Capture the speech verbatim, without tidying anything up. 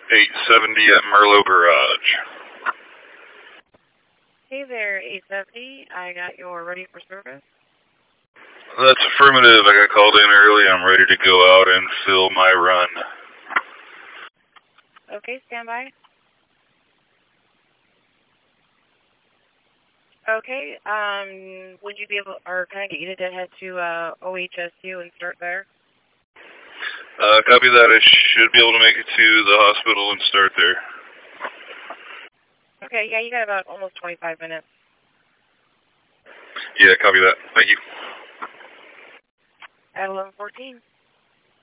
eight seventy at Merlot Garage. Hey there, eight seventy. I got your ready for service. That's affirmative. I got called in early. I'm ready to go out and fill my run. Okay, stand by. Okay, um, would you be able, or can I get you to head to uh, O H S U and start there? Uh, copy that. I should be able to make it to the hospital and start there. Okay, yeah, you got about almost twenty-five minutes. Yeah, copy that. Thank you. At eleven fourteen.